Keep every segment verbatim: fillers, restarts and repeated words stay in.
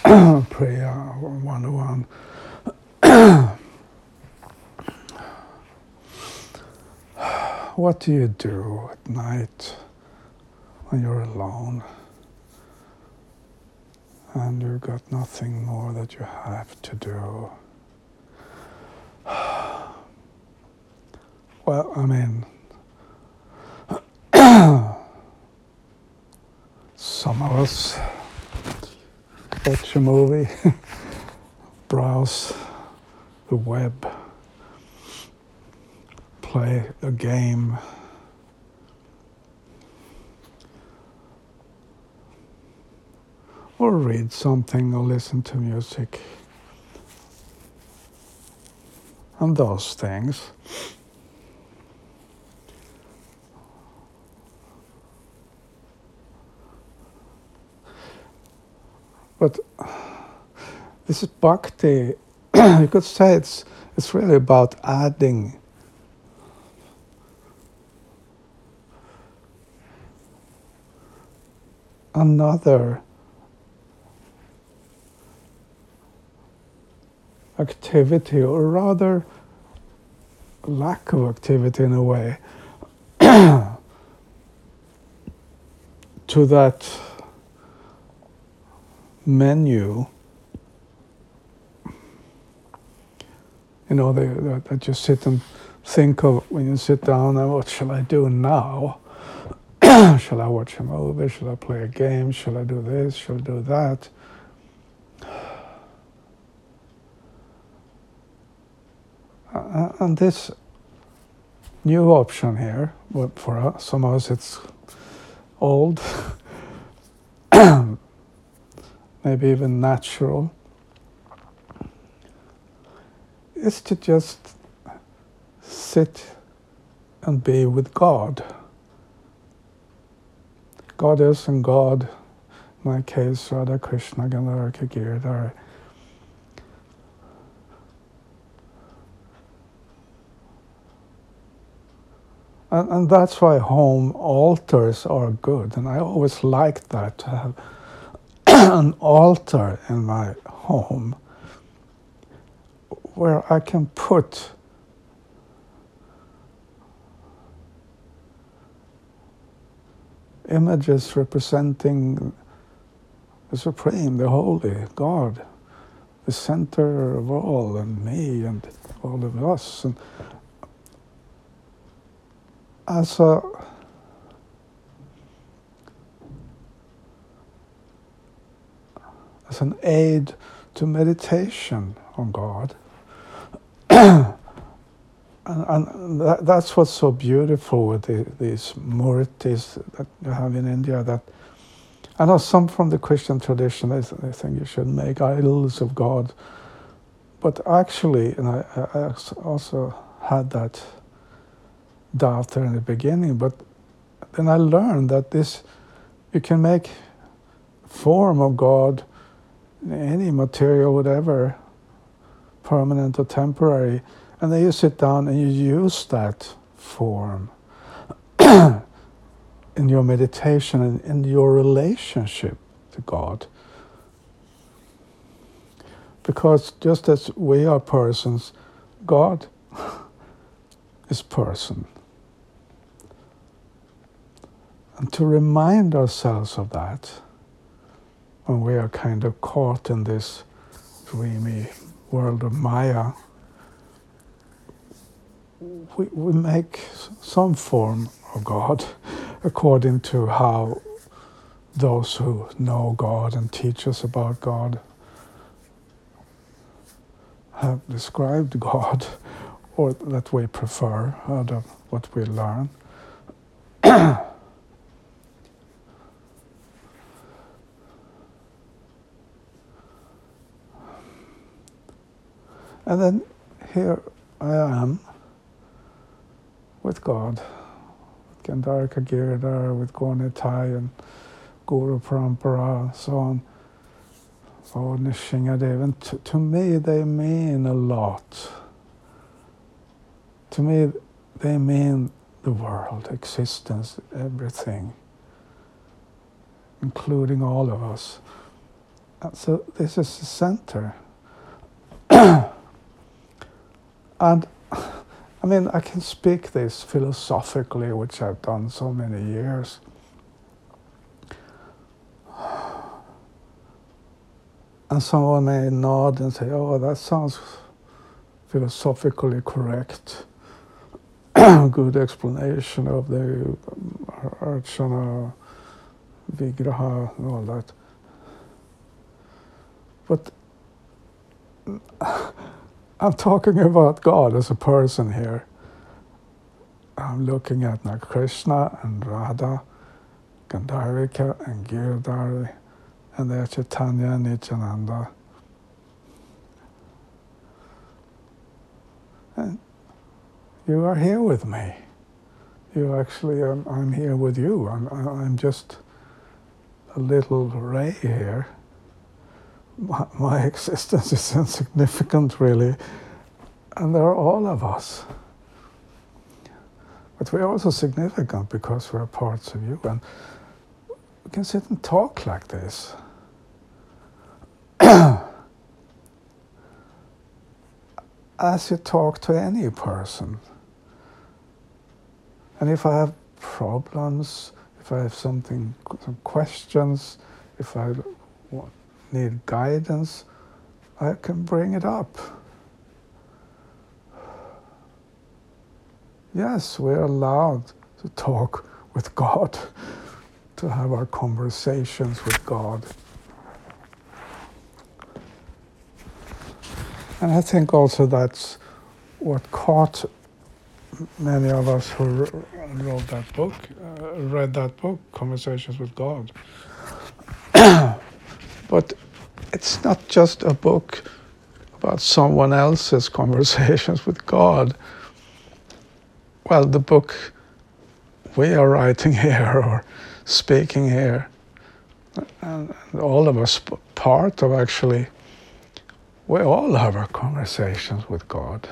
prayer one oh one. What do you do at night when you're alone and you've got nothing more that you have to do? Well, I mean, some of us watch a movie, browse the web, play a game, or read something or listen to music, and those things. But this is bhakti. You could say it's it's really about adding another activity, or rather lack of activity in a way, to that menu, you know, they, that, that you sit and think of when you sit down, and what shall I do now? Shall I watch a movie? Shall I play a game? Shall I do this? Shall I do that? Uh, and this new option here, for us, some of us it's old, maybe even natural, is to just sit and be with God. Goddess and God, in my case, Radha Krishna, Gandharva Giridhara. And, and that's why home altars are good. And I always liked that, to have an altar in my home where I can put images representing the Supreme, the Holy, God, the center of all, and me, and all of us. And as a as an aid to meditation on God. and and that, that's what's so beautiful with the, these murtis that you have in India. That I know some from the Christian tradition, they, they think you should make idols of God. But actually, and I, I also had that doubt there in the beginning, but then I learned that this, you can make form of God, any material, whatever, permanent or temporary, and then you sit down and you use that form in your meditation and in your relationship to God. Because just as we are persons, God is person. And to remind ourselves of that when we are kind of caught in this dreamy world of Maya, we, we make some form of God according to how those who know God and teach us about God have described God, or that we prefer out of what we learn. And then here I am with God, with Gandharva Giridhara, with Gaura Nitai and Guru Parampara, and so on. Oh, Nishingadev. And to, to me, they mean a lot. To me, they mean the world, existence, everything, including all of us. And so this is the center. And I mean, I can speak this philosophically, which I've done so many years. And someone may nod and say, oh, that sounds philosophically correct. Good explanation of the Archana, Vigraha, and all that. But I'm talking about God as a person here. I'm looking at now Krishna and Radha, Gandharvika and Girdhari, and there's Chaitanya and Nityananda. And you are here with me. You actually, um, I'm here with you. I'm, I'm just a little ray here. My, my existence is insignificant, really, and there are all of us. But we're also significant because we're parts of you, and we can sit and talk like this. As you talk to any person. And if I have problems, if I have something, some questions, if I need guidance, I can bring it up. Yes, we're allowed to talk with God, to have our conversations with God. And I think also that's what caught many of us who wrote that book, uh, read that book, Conversations with God. But it's not just a book about someone else's conversations with God. Well, the book we are writing here or speaking here, and all of us part of actually, we all have our conversations with God.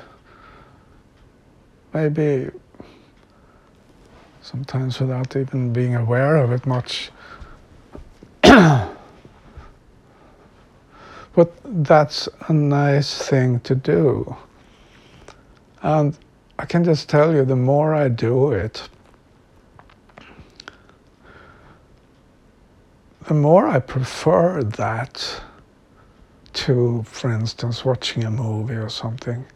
Maybe sometimes without even being aware of it much. But that's a nice thing to do. And I can just tell you, the more I do it, the more I prefer that to, for instance, watching a movie or something.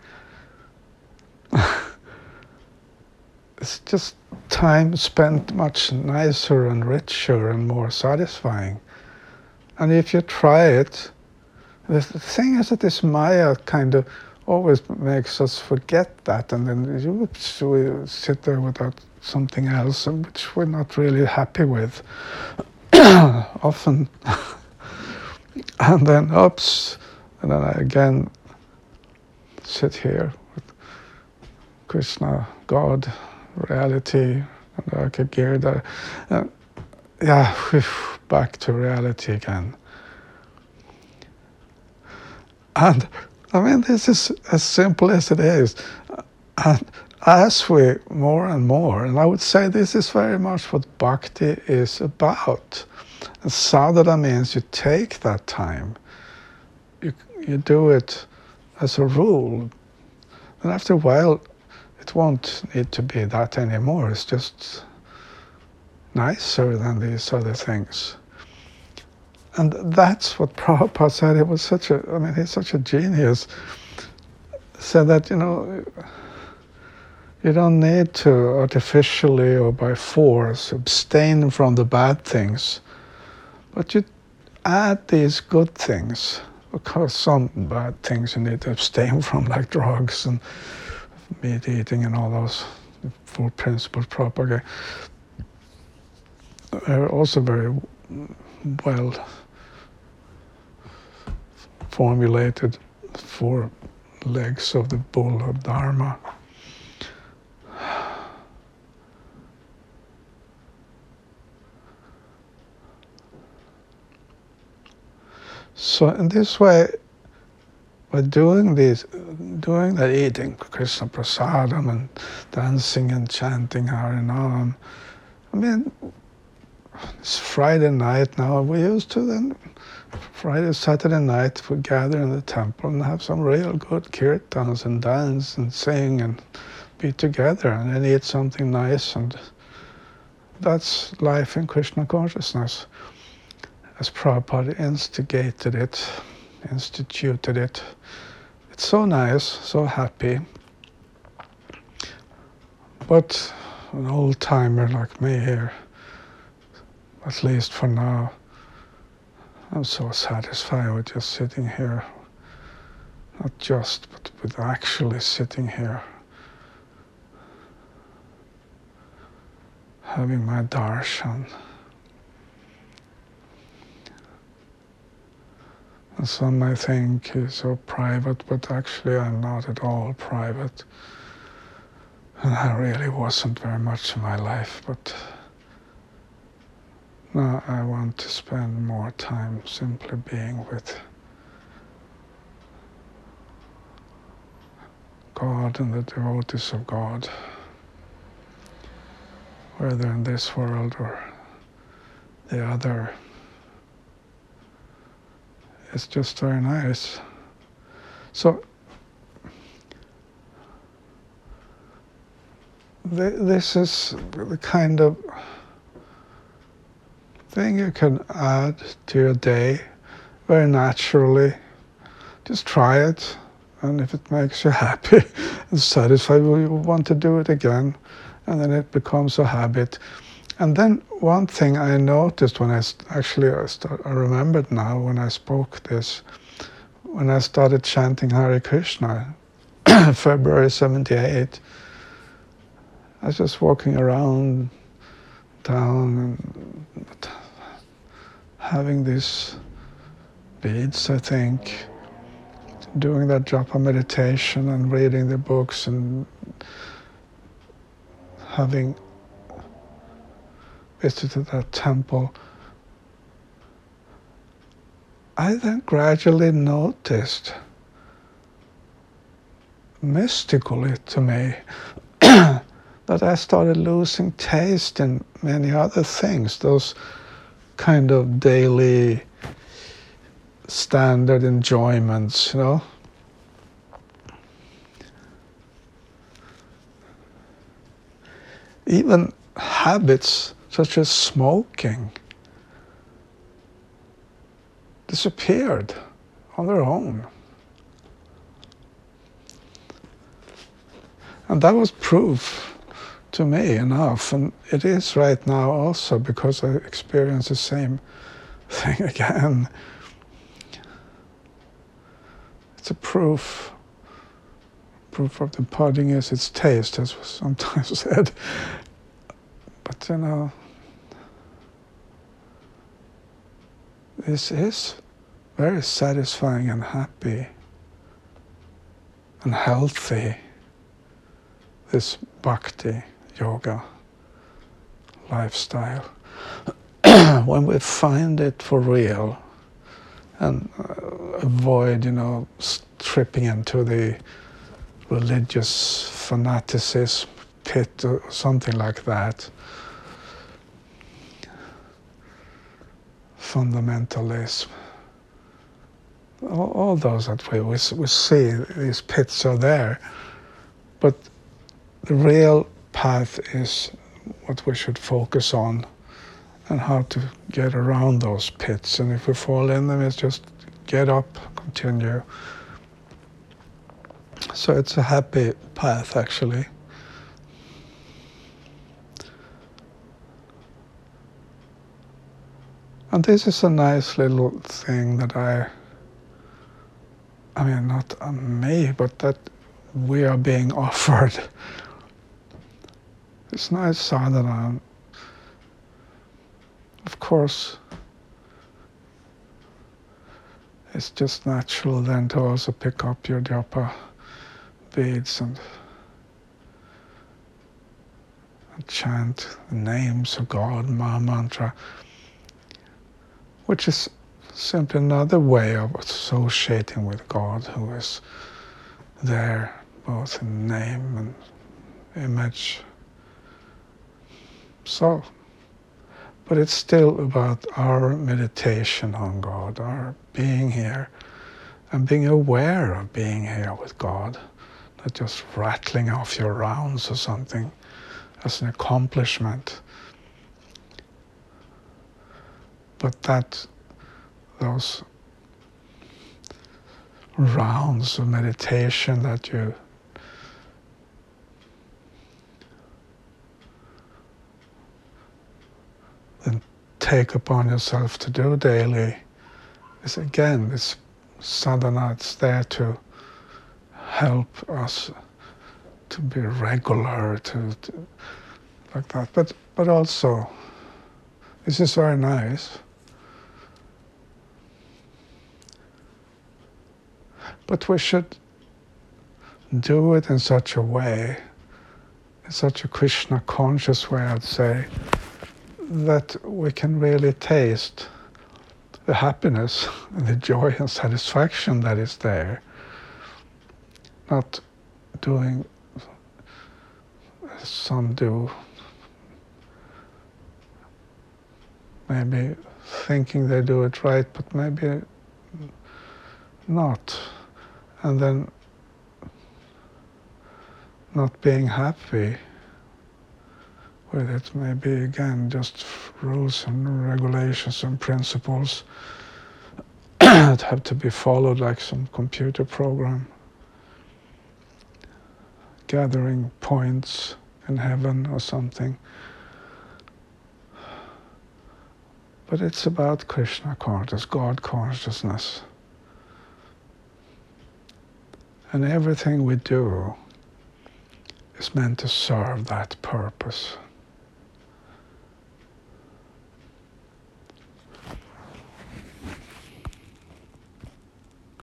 It's just time spent much nicer and richer and more satisfying. And if you try it, the thing is that this Maya kind of always makes us forget that, and then oops, we sit there without something else, which we're not really happy with, often. And then, oops, and then I again sit here with Krishna, God, reality, and I could gear that. Uh, yeah, back to reality again. And I mean, this is as simple as it is. And as we more and more, and I would say this is very much what bhakti is about. And sadhana means you take that time. You, you do it as a rule. And after a while, it won't need to be that anymore. It's just nicer than these other things. And that's what Prabhupada said. He was such a, I mean, he's such a genius. Said that, you know, you don't need to artificially or by force abstain from the bad things, but you add these good things. Of course, some bad things you need to abstain from, like drugs and meat eating and all those four principles Prabhupada. They're also very well formulated four legs of the bull of Dharma. So in this way, by doing this, doing that eating Krishna Prasadam and dancing and chanting Harinam, I mean, it's Friday night now. We used to then, Friday, Saturday night, we gather in the temple and have some real good kirtans and dance and sing and be together and then eat something nice. And that's life in Krishna consciousness. As Prabhupada instigated it, instituted it. It's so nice, so happy. But an old-timer like me here, at least for now, I'm so satisfied with just sitting here. Not just, but with actually sitting here. Having my darshan. And some might think he's so private, but actually I'm not at all private. And I really wasn't very much in my life, but now I want to spend more time simply being with God and the devotees of God, whether in this world or the other. It's just very nice. So th this is the kind of thing you can add to your day very naturally. Just try it, and if it makes you happy and satisfied, well, you want to do it again, and then it becomes a habit. And then one thing I noticed when I actually I, start, I remembered now when I spoke this, when I started chanting Hare Krishna, February seventy-eight, I was just walking around town and having these beads, I think, doing that japa meditation and reading the books and having visited that temple. I then gradually noticed, mystically to me, that I started losing taste in many other things, those kind of daily standard enjoyments, you know. Even habits such as smoking disappeared on their own. And that was proof to me enough, and it is right now also, because I experience the same thing again. It's a proof. Proof of the pudding is its taste, as was sometimes said. But you know, this is very satisfying and happy and healthy, this bhakti yoga lifestyle. When we find it for real and uh, avoid, you know, tripping into the religious fanaticism pit or something like that, fundamentalism, all, all those that we, we, we see, these pits are there, but the real path is what we should focus on and how to get around those pits. And if we fall in them, it's just get up, continue. So it's a happy path, actually. And this is a nice little thing that I, I mean, not me, but that we are being offered. It's nice sadhana. Of course, it's just natural then to also pick up your japa beads and, and chant the names of God, Maha Mantra, which is simply another way of associating with God, who is there both in name and image. So, But it's still about our meditation on God, our being here, and being aware of being here with God, not just rattling off your rounds or something as an accomplishment. But that those rounds of meditation that you then take upon yourself to do daily is again this sadhana. It's there to help us to be regular, to, to like that. But but also, this is very nice. But we should do it in such a way, in such a Krishna conscious way, I'd say, that we can really taste the happiness and the joy and satisfaction that is there. Not doing as some do, maybe thinking they do it right, but maybe not. And then not being happy with it, maybe again just rules and regulations and principles that have to be followed like some computer program, gathering points in heaven or something. But it's about Krishna consciousness, God consciousness. And everything we do is meant to serve that purpose.